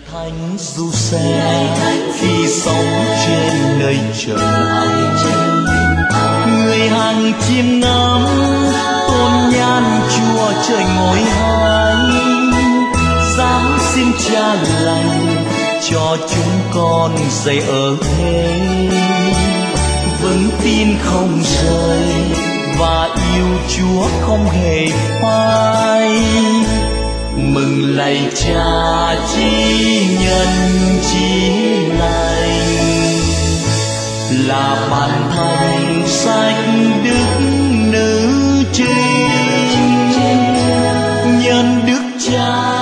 Thánh Giuse khi sống trên nơi trần ấm, người hàng chiêm ngắm tôn nhan Chúa trời ngồi hai, giáng xin Cha lành cho chúng con dậy ở thế, vững tin không rời và yêu Chúa không hề phai. Mừng lạy Cha chi nhân chí lành, là bản thánh sách đức nữ trinh, nhân đức Cha